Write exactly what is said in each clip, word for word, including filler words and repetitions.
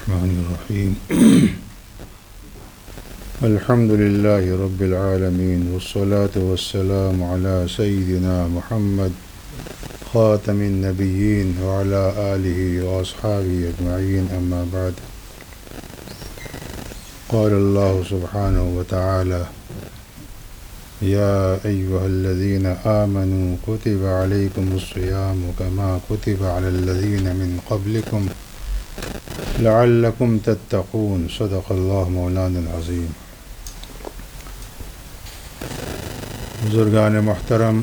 الرحمن الرحیم الحمد للہ رب العالمین والصلاة والسلام علی سیدنا محمد خاتم النبیین وعلی آلہ واصحابہ اجمعین اما بعد قال اللہ سبحانہ وتعالی یا ایہا الذین آمنوا کتب علیکم الصیام کما کتب علی الذین من قبلکم لعلکم تتقون صدق اللہ مولانا العظیم۔ بزرگان محترم،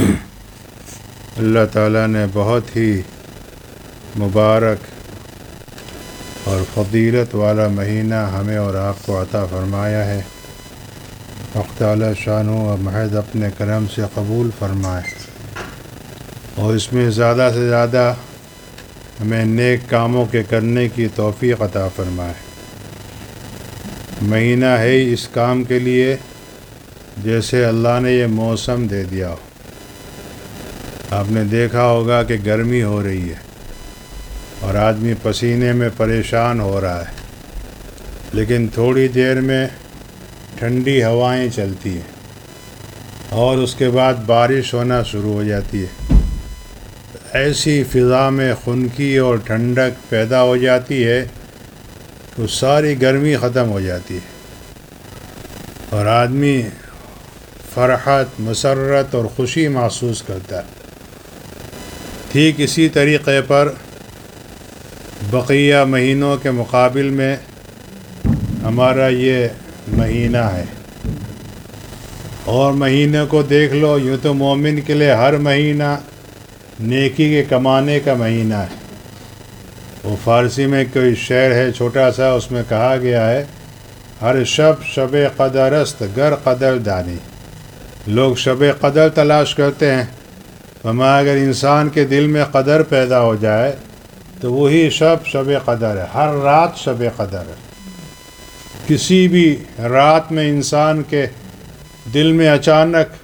اللہ تعالیٰ نے بہت ہی مبارک اور فضیلت والا مہینہ ہمیں اور آپ کو عطا فرمایا ہے۔ حق تعالیٰ شانہ و محض اپنے کرم سے قبول فرمائے اور اس میں زیادہ سے زیادہ ہمیں نیک کاموں کے کرنے کی توفیق عطا فرمائے۔ مہینہ ہے اس کام کے لیے جیسے اللہ نے یہ موسم دے دیا ہو۔ آپ نے دیکھا ہوگا کہ گرمی ہو رہی ہے اور آدمی پسینے میں پریشان ہو رہا ہے، لیکن تھوڑی دیر میں ٹھنڈی ہوائیں چلتی ہیں اور اس کے بعد بارش ہونا شروع ہو جاتی ہے۔ ایسی فضا میں خنکی اور ٹھنڈک پیدا ہو جاتی ہے تو ساری گرمی ختم ہو جاتی ہے اور آدمی فرحت، مسرت اور خوشی محسوس کرتا ہے۔ ٹھیک اسی طریقے پر بقیہ مہینوں کے مقابل میں ہمارا یہ مہینہ ہے، اور مہینے کو دیکھ لو یوں تو مومن کے لیے ہر مہینہ نیکی کے کمانے کا مہینہ ہے۔ وہ فارسی میں کوئی شعر ہے چھوٹا سا، اس میں کہا گیا ہے ہر شب شب قدر است گر قدر دانی۔ لوگ شب قدر تلاش کرتے ہیں، وما اگر انسان کے دل میں قدر پیدا ہو جائے تو وہی شب شب قدر ہے۔ ہر رات شب قدر ہے۔ کسی بھی رات میں انسان کے دل میں اچانک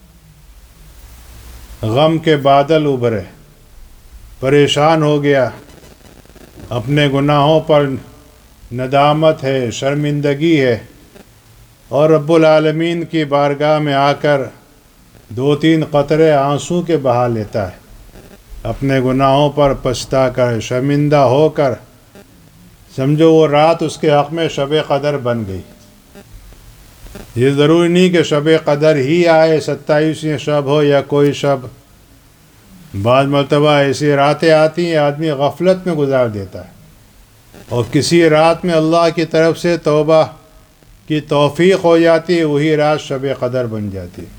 غم کے بادل ابھرے، پریشان ہو گیا، اپنے گناہوں پر ندامت ہے، شرمندگی ہے، اور رب العالمین کی بارگاہ میں آ کر دو تین قطرے آنسو کے بہا لیتا ہے، اپنے گناہوں پر پچھتا کر، شرمندہ ہو کر، سمجھو وہ رات اس کے حق میں شب قدر بن گئی۔ یہ ضروری نہیں کہ شب قدر ہی آئے، ستائیسویں شب ہو یا کوئی شب۔ بعض مرتبہ ایسی راتیں آتی ہیں آدمی غفلت میں گزار دیتا ہے، اور کسی رات میں اللہ کی طرف سے توبہ کی توفیق ہو جاتی ہے، وہی رات شب قدر بن جاتی ہے۔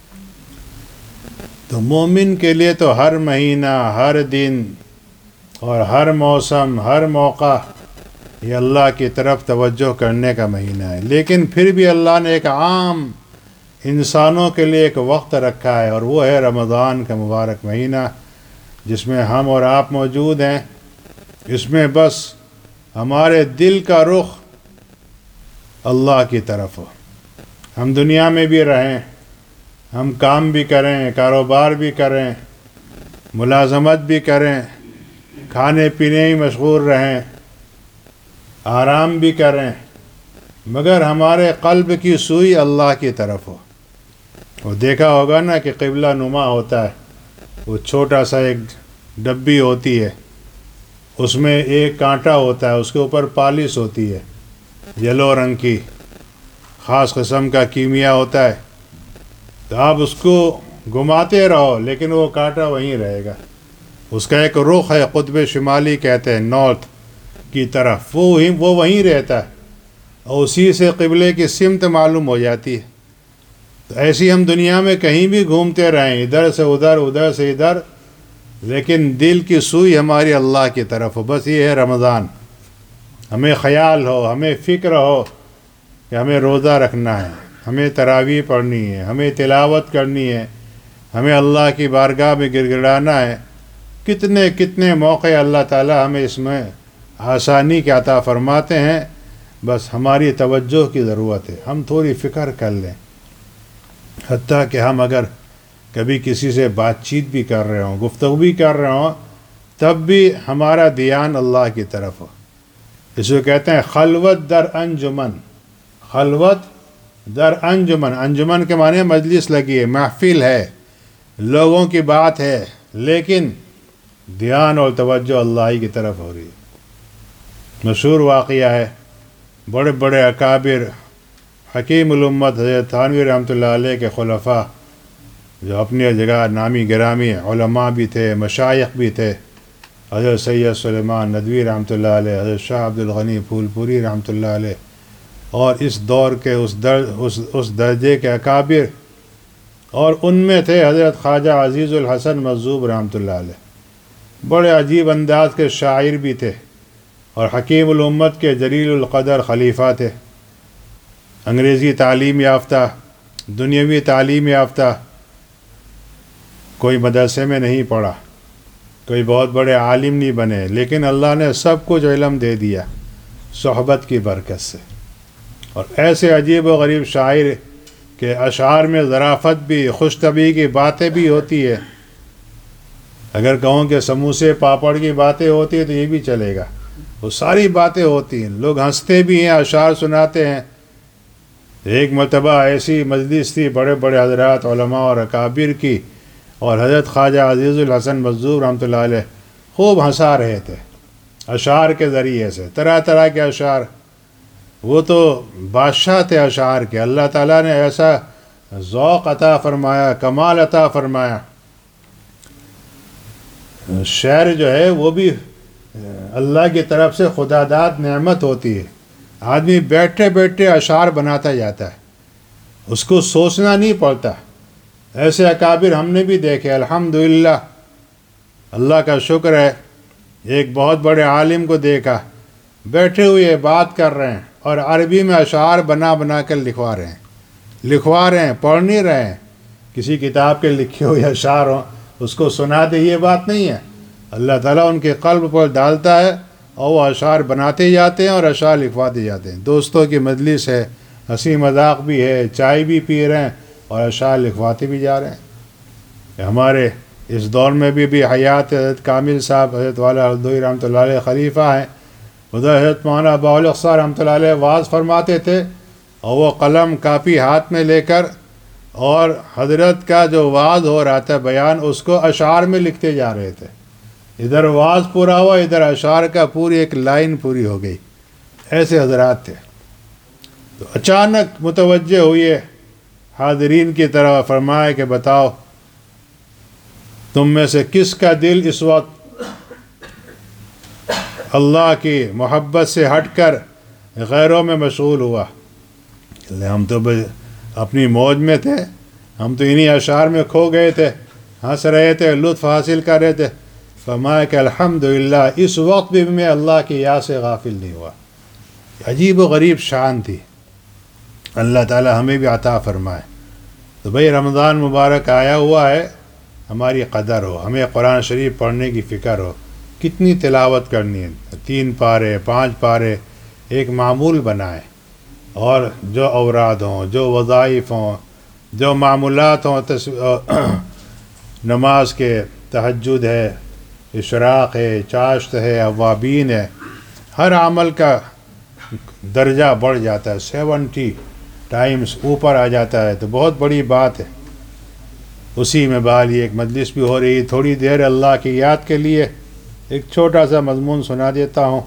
تو مومن کے لیے تو ہر مہینہ، ہر دن اور ہر موسم، ہر موقع یہ اللہ کی طرف توجہ کرنے کا مہینہ ہے۔ لیکن پھر بھی اللہ نے ایک عام انسانوں کے لیے ایک وقت رکھا ہے، اور وہ ہے رمضان کا مبارک مہینہ، جس میں ہم اور آپ موجود ہیں۔ اس میں بس ہمارے دل کا رخ اللہ کی طرف ہو، ہم دنیا میں بھی رہیں، ہم کام بھی کریں، کاروبار بھی کریں، ملازمت بھی کریں، کھانے پینے ہی مشغول رہیں، آرام بھی کریں، مگر ہمارے قلب کی سوئی اللہ کی طرف ہو۔ وہ دیکھا ہوگا نا کہ قبلہ نما ہوتا ہے، وہ چھوٹا سا ایک ڈبی ہوتی ہے، اس میں ایک کانٹا ہوتا ہے، اس کے اوپر پالش ہوتی ہے یلو رنگ کی، خاص قسم کا کیمیا ہوتا ہے، تو آپ اس کو گھماتے رہو لیکن وہ کانٹا وہیں رہے گا۔ اس کا ایک رخ ہے، قطب شمالی کہتے ہیں، نارتھ کی طرف، وہ وہیں وہ وہیں رہتا ہے، اور اسی سے قبلے کی سمت معلوم ہو جاتی ہے۔ تو ایسی ہم دنیا میں کہیں بھی گھومتے رہیں، ادھر سے ادھر، ادھر سے ادھر، لیکن دل کی سوئی ہماری اللہ کی طرف ہو۔ بس یہ ہے رمضان، ہمیں خیال ہو، ہمیں فکر ہو کہ ہمیں روزہ رکھنا ہے، ہمیں تراویح پڑھنی ہے، ہمیں تلاوت کرنی ہے، ہمیں اللہ کی بارگاہ میں گر گڑانا ہے۔ کتنے کتنے موقع اللہ تعالی ہمیں اس میں آسانی کے عطا فرماتے ہیں، بس ہماری توجہ کی ضرورت ہے، ہم تھوڑی فکر کر لیں۔ حتیٰ کہ ہم اگر کبھی کسی سے بات چیت بھی کر رہے ہوں، گفتگو بھی کر رہے ہوں، تب بھی ہمارا دھیان اللہ کی طرف ہو، اس کو کہتے ہیں خلوت در انجمن، خلوت در انجمن، انجمن کے معنی مجلس لگی ہے، محفل ہے، لوگوں کی بات ہے، لیکن دھیان اور توجہ اللہ ہی کی طرف ہو رہی ہے۔ مشہور واقعہ ہے، بڑے بڑے اکابر حکیم الامت حضرت تھانوی رحمۃ اللہ علیہ کے خلفاء جو اپنی جگہ نامی گرامی علماء بھی تھے، مشائخ بھی تھے، حضرت سید سلیمان ندوی رحمۃ اللہ علیہ، حضرت شاہ عبد الغنی پھول پوری رحمۃ اللہ علیہ، اور اس دور کے اس در اس اس درجے کے اکابر، اور ان میں تھے حضرت خواجہ عزیز الحسن مجذوب رحمۃ اللہ علیہ، بڑے عجیب انداز کے شاعر بھی تھے اور حکیم الامت کے جلیل القدر خلیفہ تھے، انگریزی تعلیم یافتہ، دنیاوی تعلیم یافتہ، کوئی مدرسے میں نہیں پڑھا، کوئی بہت بڑے عالم نہیں بنے، لیکن اللہ نے سب کچھ علم دے دیا صحبت کی برکت سے۔ اور ایسے عجیب و غریب شاعر کہ اشعار میں ظرافت بھی، خوش طبعی کی باتیں بھی ہوتی ہے، اگر کہوں کہ سموسے پاپڑ کی باتیں ہوتی ہیں تو یہ بھی چلے گا، وہ ساری باتیں ہوتی ہیں، لوگ ہنستے بھی ہیں، اشعار سناتے ہیں۔ ایک مرتبہ ایسی مجلس تھی بڑے بڑے حضرات علماء اور اکابر کی، اور حضرت خواجہ عزیز الحسن مجذوب رحمۃ اللہ علیہ خوب ہنسا رہے تھے اشعار کے ذریعے سے، طرح طرح کے اشعار، وہ تو بادشاہ تھے اشعار کے، اللہ تعالیٰ نے ایسا ذوق عطا فرمایا، کمال عطا فرمایا۔ شعر جو ہے وہ بھی اللہ کی طرف سے خدا داد نعمت ہوتی ہے، آدمی بیٹھے بیٹھے اشعار بناتا جاتا ہے، اس کو سوچنا نہیں پڑتا۔ ایسے اکابر ہم نے بھی دیکھے، الحمدللہ، اللہ کا شکر ہے۔ ایک بہت بڑے عالم کو دیکھا، بیٹھے ہوئے بات کر رہے ہیں اور عربی میں اشعار بنا بنا کر لکھوا رہے ہیں لکھوا رہے ہیں پڑھ نہیں رہے ہیں، کسی کتاب کے لکھے ہوئے اشعار ہوں اس کو سنا دے، یہ بات نہیں ہے۔ اللہ تعالیٰ ان کے قلب پر ڈالتا ہے اور وہ اشعار بناتے جاتے ہیں اور اشعار لکھواتے جاتے ہیں۔ دوستوں کی مجلس ہے، ہنسی مذاق بھی ہے، چائے بھی پی رہے ہیں اور اشعار لکھواتے بھی جا رہے ہیں۔ ہمارے اس دور میں بھی بھی حیات حضرت کامل صاحب حضرت والا ہردوئی رحمۃ اللہ علیہ خلیفہ ہیں، ادھر حضرت مولانا بالاخصار رحمۃ اللہ علیہ واعظ فرماتے تھے، اور وہ قلم کاپی ہاتھ میں لے کر اور حضرت کا جو واعظ ہو رہا تھا بیان، اس کو اشعار میں لکھتے جا رہے تھے۔ ادھر واعظ پورا ہوا، ادھر اشعار کا پوری ایک لائن پوری ہو گئی، ایسے حضرات تھے۔ تو اچانک متوجہ ہوئے حاضرین کی طرف، فرمایا کہ بتاؤ تم میں سے کس کا دل اس وقت اللہ کی محبت سے ہٹ کر غیروں میں مشغول ہوا؟ ہم تو اپنی موج میں تھے، ہم تو انہی اشعار میں کھو گئے تھے، ہنس رہے تھے، لطف حاصل کر رہے تھے۔ فرمایا کہ الحمدللہ اس وقت بھی میں اللہ کی یاد سے غافل نہیں ہوا۔ عجیب و غریب شان تھی، اللہ تعالی ہمیں بھی عطا فرمائے۔ تو بھئی رمضان مبارک آیا ہوا ہے، ہماری قدر ہو، ہمیں قرآن شریف پڑھنے کی فکر ہو، کتنی تلاوت کرنی ہے، تین پارے پانچ پارے ایک معمول بنائیں، اور جو اوراد ہوں، جو وظائف ہوں، جو معمولات ہوں، نماز کے تہجد ہے، اشراق ہے، چاشت ہے، اوابین ہے، ہر عمل کا درجہ بڑھ جاتا ہے، سیونٹی ٹائمز اوپر آ جاتا ہے، تو بہت بڑی بات ہے۔ اسی میں بال یہ ایک مجلس بھی ہو رہی ہے، تھوڑی دیر اللہ کی یاد کے لیے ایک چھوٹا سا مضمون سنا دیتا ہوں۔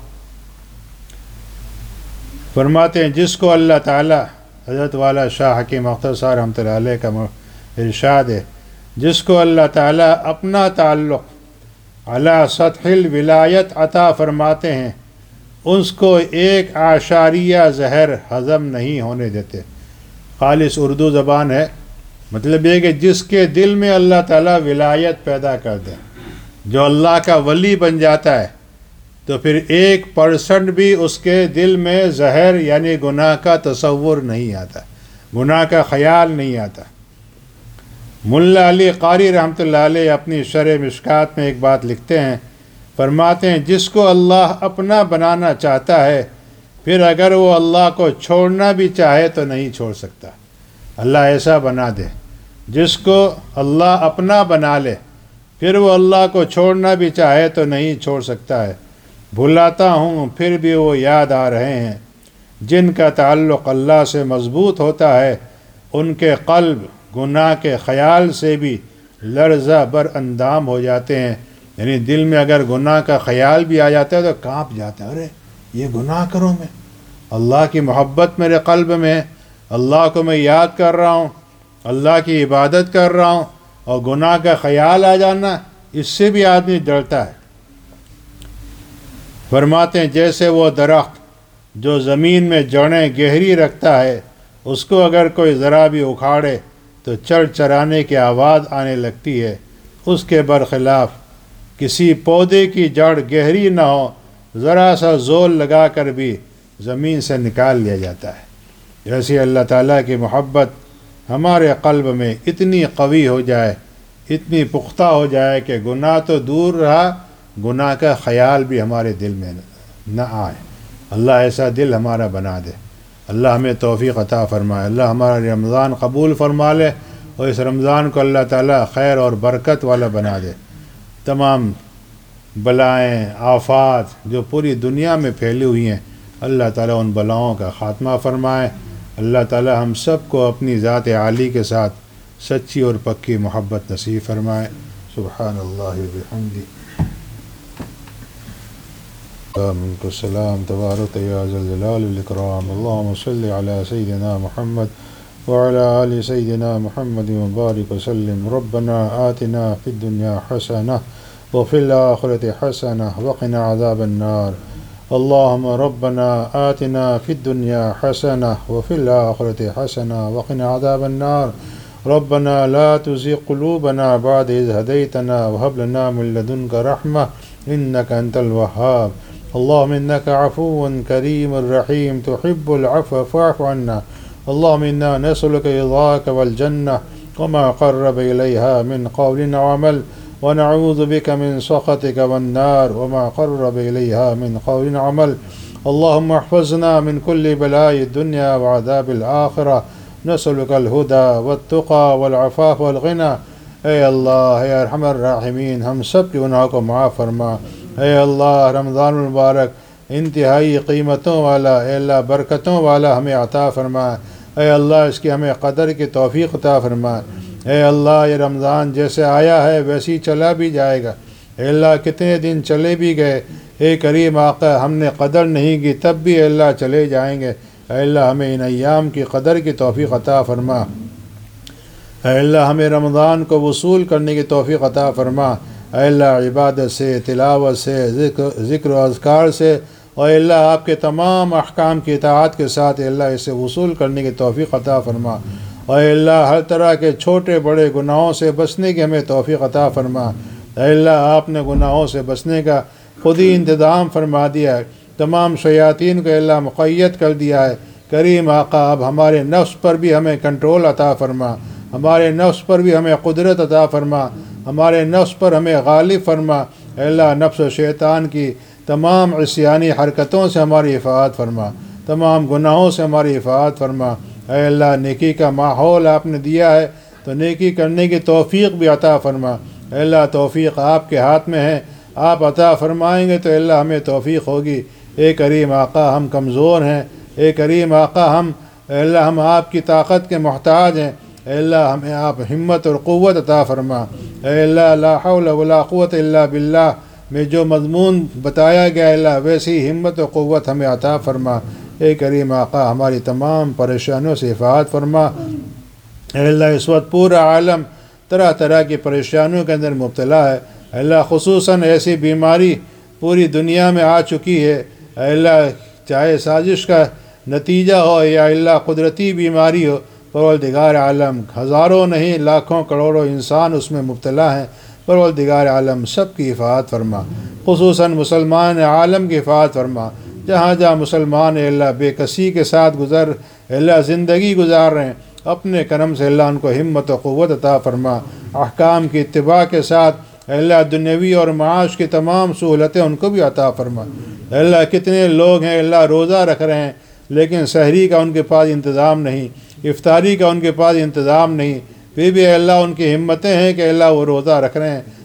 فرماتے ہیں جس کو اللہ تعالیٰ، حضرت والا شاہ حکیم اختر صاحب رحمۃ اللہ علیہ کا ارشاد ہے، جس کو اللہ تعالیٰ اپنا تعلق علی سطح الولایت عطا فرماتے ہیں، اس کو ایک اعشاریہ زہر ہضم نہیں ہونے دیتے۔ خالص اردو زبان ہے، مطلب یہ کہ جس کے دل میں اللہ تعالیٰ ولایت پیدا کر دے، جو اللہ کا ولی بن جاتا ہے، تو پھر ایک پرسنٹ بھی اس کے دل میں زہر یعنی گناہ کا تصور نہیں آتا، گناہ کا خیال نہیں آتا۔ ملا علی قاری رحمۃ اللہ علیہ اپنی شرح مشکات میں ایک بات لکھتے ہیں، فرماتے ہیں جس کو اللہ اپنا بنانا چاہتا ہے، پھر اگر وہ اللہ کو چھوڑنا بھی چاہے تو نہیں چھوڑ سکتا۔ اللہ ایسا بنا دے، جس کو اللہ اپنا بنا لے، پھر وہ اللہ کو چھوڑنا بھی چاہے تو نہیں چھوڑ سکتا ہے۔ بھلاتا ہوں پھر بھی وہ یاد آ رہے ہیں۔ جن کا تعلق اللہ سے مضبوط ہوتا ہے ان کے قلب گناہ کے خیال سے بھی لرزہ بر اندام ہو جاتے ہیں۔ یعنی دل میں اگر گناہ کا خیال بھی آ جاتا ہے تو کانپ جاتے ہیں، ارے یہ گناہ کروں میں، اللہ کی محبت میرے قلب میں ہے، اللہ کو میں یاد کر رہا ہوں، اللہ کی عبادت کر رہا ہوں، اور گناہ کا خیال آ جانا، اس سے بھی آدمی ڈرتا ہے۔ فرماتے ہیں جیسے وہ درخت جو زمین میں جڑیں گہری رکھتا ہے، اس کو اگر کوئی ذرا بھی اکھاڑے تو چڑ چرانے کی آواز آنے لگتی ہے، اس کے برخلاف کسی پودے کی جڑ گہری نہ ہو، ذرا سا زور لگا کر بھی زمین سے نکال لیا جاتا ہے۔ جیسے اللہ تعالیٰ کی محبت ہمارے قلب میں اتنی قوی ہو جائے، اتنی پختہ ہو جائے کہ گناہ تو دور رہا، گناہ کا خیال بھی ہمارے دل میں نہ آئے۔ اللہ ایسا دل ہمارا بنا دے۔ اللہ ہمیں توفیق عطا فرمائے۔ اللہ ہمارا رمضان قبول فرما لے، اور اس رمضان کو اللہ تعالیٰ خیر اور برکت والا بنا دے۔ تمام بلائیں، آفات جو پوری دنیا میں پھیلی ہوئی ہیں، اللہ تعالیٰ ان بلاؤں کا خاتمہ فرمائے۔ اللہ تعالیٰ ہم سب کو اپنی ذات عالی کے ساتھ سچی اور پکی محبت نصیب فرمائے۔ سبحان اللہ و بحمدہ، منک السلام، تبارک یا ذا الجلال والاکرام۔ اللہم صلی علی سیدنا محمد وعلی آل سیدنا محمد وبارک وسلم۔ ربنا آتنا فی الدنیا حسنہ وفی الآخرۃ حسنہ وقنا عذاب النار۔ اللہم ربنا آتنا فی الدنیا حسنہ وفی الآخرۃ حسنہ وقنا عذاب النار۔ ربنا لا تزغ قلوبنا بعد إذ هديتنا وهب لنا من لدنك رحمة إنك أنت الوهاب۔ اللهم إنك عفو كريم رحيم تحب العفو فاعف عنا۔ اللهم إنا نسألك رضاك والجنة وما قرب إليها من قول وعمل، ونعوذ بك من سخطك والنار وما قرب إليها من قول وعمل۔ اللهم احفظنا من كل بلاء الدنيا وعذاب الآخرة، نسألك الهدى والتقى والعفاف والغنى۔ اے اللہ، اے ارحم الراحمین، ہم سب کے گناہوں کو معاف فرما۔ اے اللہ، رمضان المبارک انتہائی قیمتوں والا، اے اللہ برکتوں والا ہمیں عطا فرما۔ اے اللہ، اس کی ہمیں قدر کی توفیق عطا فرما۔ اے اللہ، یہ رمضان جیسے آیا ہے ویسے ہی چلا بھی جائے گا۔ اے اللہ، کتنے دن چلے بھی گئے، اے کریم آقا، ہم نے قدر نہیں کی تب بھی اے اللہ چلے جائیں گے۔ اے اللہ، ہمیں ان ایام کی قدر کی توفیق عطا فرما۔ اے اللہ، ہمیں رمضان کو وصول کرنے کی توفیق عطا فرما۔ اے اللہ، عبادت سے، تلاوت سے، ذکر ذکر و اذکار سے، اور اے اللہ آپ کے تمام احکام کی اطاعت کے ساتھ اے اللہ اسے وصول کرنے کی توفیق عطا فرما۔ اور اے اللہ، ہر طرح کے چھوٹے بڑے گناہوں سے بچنے کی ہمیں توفیق عطا فرما۔ اے اللہ، آپ نے گناہوں سے بچنے کا خود ہی انتظام فرما دیا ہے، تمام شیاطین کو اے اللہ مقید کر دیا ہے۔ کریم آقا، اب ہمارے نفس پر بھی ہمیں کنٹرول عطا فرما، ہمارے نفس پر بھی ہمیں قدرت عطا فرما، ہمارے نفس پر ہمیں غالب فرما۔ اے اللہ، نفس و شیطان کی تمام عصیانی حرکتوں سے ہماری حفاظت فرما، تمام گناہوں سے ہماری حفاظت فرما۔ اے اللہ، نیکی کا ماحول آپ نے دیا ہے تو نیکی کرنے کی توفیق بھی عطا فرما۔ اے اللہ، توفیق آپ کے ہاتھ میں ہے، آپ عطا فرمائیں گے تو اے اللہ ہمیں توفیق ہوگی۔ اے کریم آقا، ہم کمزور ہیں، اے کریم آقا، ہم اے اللہ ہم آپ کی طاقت کے محتاج ہیں۔ اے اللہ، ہمیں آپ ہمت اور قوت عطا فرما۔ اے اللہ، لا حول ولا قوت الا باللہ میں جو مضمون بتایا گیا ہے اللہ ویسی ہمت و قوت ہمیں عطا فرما۔ اے کریم آقا، ہماری تمام پریشانیوں سے حفاظت فرما۔ اے اللہ، اس وقت پورا عالم طرح طرح کی پریشانیوں کے اندر مبتلا ہے۔ اے اللہ، خصوصاً ایسی بیماری پوری دنیا میں آ چکی ہے۔ اے اللہ، چاہے سازش کا نتیجہ ہو یا اللہ قدرتی بیماری ہو، پروردگار عالم ہزاروں نہیں لاکھوں کروڑوں انسان اس میں مبتلا ہیں۔ پروردگار عالم سب کی حفاظت فرما، خصوصاً مسلمان عالم کی حفاظت فرما۔ جہاں جہاں مسلمان اے اللہ بے کسی کے ساتھ گزر اے اللہ زندگی گزار رہے ہیں، اپنے کرم سے اللہ ان کو ہمت و قوت عطا فرما۔ احکام کی اتباع کے ساتھ اے اللہ دنیوی اور معاش کی تمام سہولتیں ان کو بھی عطا فرما۔ اے اللہ، کتنے لوگ ہیں اللہ روزہ رکھ رہے ہیں لیکن سحری کا ان کے پاس انتظام نہیں، افطاری کا ان کے پاس انتظام نہیں، پھر بھی اے اللہ ان کی ہمتیں ہیں کہ اللہ وہ روزہ رکھ رہے ہیں۔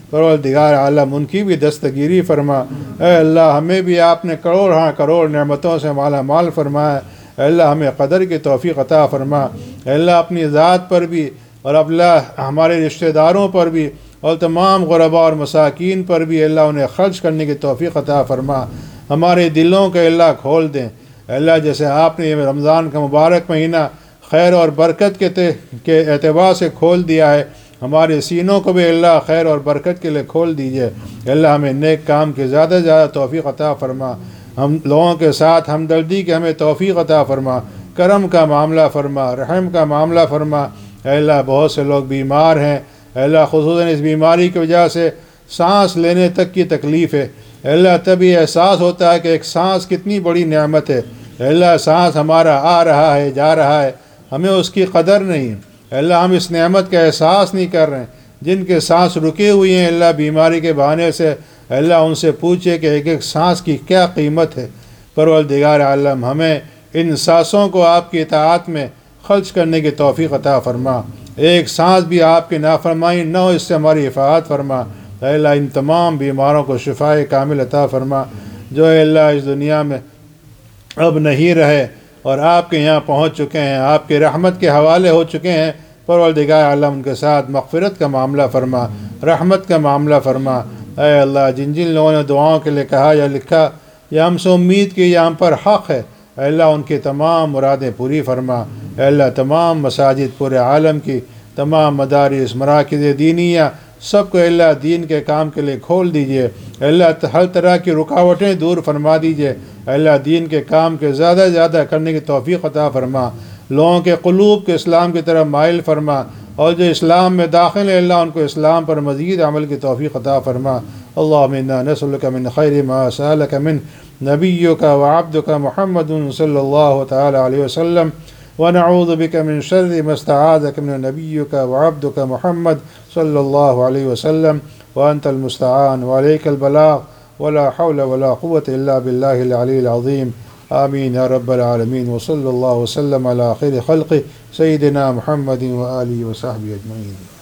پروردگار عالم ان کی بھی دستگیری فرما۔ اے اللہ ہمیں بھی آپ نے کروڑ ہاں کروڑ نعمتوں سے مالا مال فرمایا، اے اللہ ہمیں قدر کی توفیق عطا فرما۔ اے اللہ اپنی ذات پر بھی اور اللہ ہمارے رشتہ داروں پر بھی اور تمام غرباء اور مساکین پر بھی اللہ انہیں خرچ کرنے کی توفیق عطا فرما۔ ہمارے دلوں کے اللہ کھول دیں، اللہ جیسے آپ نے یہ رمضان کا مبارک مہینہ خیر اور برکت کے کے اعتبار سے کھول دیا ہے، ہمارے سینوں کو بھی اللہ خیر اور برکت کے لیے کھول دیجئے۔ اللہ ہمیں نیک کام کے زیادہ سے زیادہ توفیق عطا فرما، ہم لوگوں کے ساتھ ہمدردی کے ہمیں توفیق عطا فرما، کرم کا معاملہ فرما، رحم کا معاملہ فرما۔ اے اللہ بہت سے لوگ بیمار ہیں، اے اللہ خصوصاً اس بیماری کی وجہ سے سانس لینے تک کی تکلیف ہے، اے اللہ تبھی احساس ہوتا ہے کہ ایک سانس کتنی بڑی نعمت ہے۔ اے اللہ سانس ہمارا آ رہا ہے جا رہا ہے، ہمیں اس کی قدر نہیں ہے، اے اللہ ہم اس نعمت کا احساس نہیں کر رہے ہیں۔ جن کے سانس رکے ہوئے ہیں اللہ بیماری کے بہانے سے، اے اللہ ان سے پوچھے کہ ایک ایک سانس کی کیا قیمت ہے۔ پروردگار عالم ہمیں ان سانسوں کو آپ کی اطاعت میں خرچ کرنے کی توفیق عطا فرما، ایک سانس بھی آپ کی نافرمانی نہ ہو، اس سے ہماری حفاظت فرما۔ اے اللہ ان تمام بیماروں کو شفائے کامل عطا فرما، جو اے اللہ اس دنیا میں اب نہیں رہے اور آپ کے یہاں پہنچ چکے ہیں، آپ کی رحمت کے حوالے ہو چکے ہیں، پروردگار عالم ان کے ساتھ مغفرت کا معاملہ فرما، رحمت کا معاملہ فرما۔ اے اللہ جن جن لوگوں نے دعاؤں کے لیے کہا یا لکھا یا ہم سے امید کی یا ہم پر حق ہے، اے اللہ ان کی تمام مرادیں پوری فرما۔ اے اللہ تمام مساجد پورے عالم کی، تمام مدارس مراکز دینیہ سب کو اللہ دین کے کام کے لیے کھول دیجئے، اے اللہ ہر طرح کی رکاوٹیں دور فرما دیجئے، اے اللہ دین کے کام کے زیادہ زیادہ کرنے کی توفیق عطا فرما، لوگوں کے قلوب کے اسلام کی طرف مائل فرما، اور جو اسلام میں داخل ہے اللہ ان کو اسلام پر مزید عمل کی توفیق عطا فرما۔ اللہم انا نسألک من خیر ما سألک من نبیک وعبدک محمد صلی اللہ تعالی علیہ وسلم، ونعوذ بک من شر ما استعاذک من نبیک وعبدک محمد صلی اللہ علیہ وسلم، وانت المستعان وعلیک البلاغ ولا حول ولا قوة الا باللہ العلی العظیم۔ آمین یا رب العالمین، وصلی اللہ وسلم علی خیر خلق سیدنا محمد وآلہ وصحبہ اجمعین۔